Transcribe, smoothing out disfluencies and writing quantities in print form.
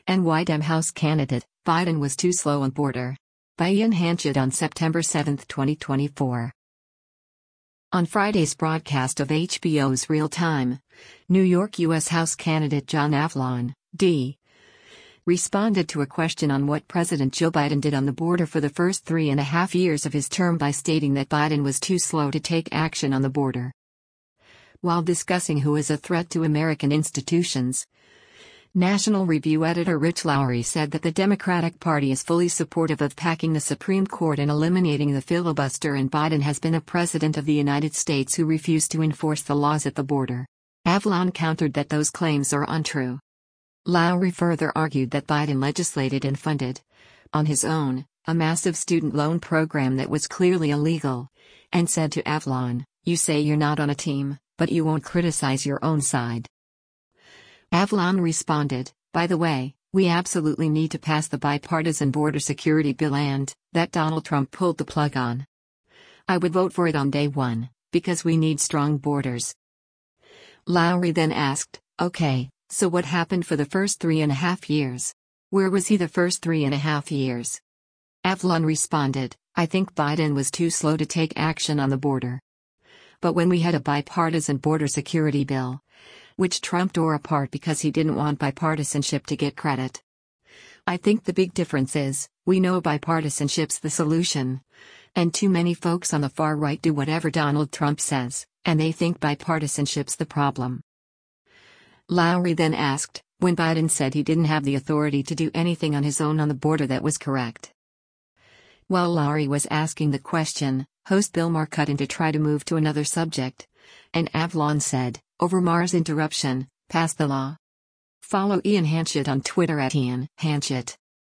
And White Dem House candidate, Biden was too slow on border. By Ian Hanchett on September 7, 2024. On Friday's broadcast of HBO's Real Time, New York U.S. House candidate John Avlon, D., responded to a question on what President Joe Biden did on the border for the first 3.5 years of his term by stating that Biden was too slow to take action on the border. While discussing who is a threat to American institutions, National Review editor Rich Lowry said that the Democratic Party is fully supportive of packing the Supreme Court and eliminating the filibuster, and Biden has been a president of the United States who refused to enforce the laws at the border. Avlon countered that those claims are untrue. Lowry further argued that Biden legislated and funded, on his own, a massive student loan program that was clearly illegal, and said to Avlon, "You say you're not on a team, but you won't criticize your own side." Avlon responded, "By the way, we absolutely need to pass the bipartisan border security bill and that Donald Trump pulled the plug on. I would vote for it on day one, because we need strong borders." Lowry then asked, "Okay, so what happened for the first 3.5 years? Where was he the first 3.5 years?" Avlon responded, "I think Biden was too slow to take action on the border. But when we had a bipartisan border security bill, which Trump tore apart because he didn't want bipartisanship to get credit. I think the big difference is, we know bipartisanship's the solution. And too many folks on the far right do whatever Donald Trump says, and they think bipartisanship's the problem." Lowry then asked, when Biden said he didn't have the authority to do anything on his own on the border that was correct. While Lowry was asking the question, host Bill Maher cut in to try to move to another subject. And Avlon said, over Maher's interruption, "Pass the law." Follow Ian Hanchett on Twitter @IanHanchett.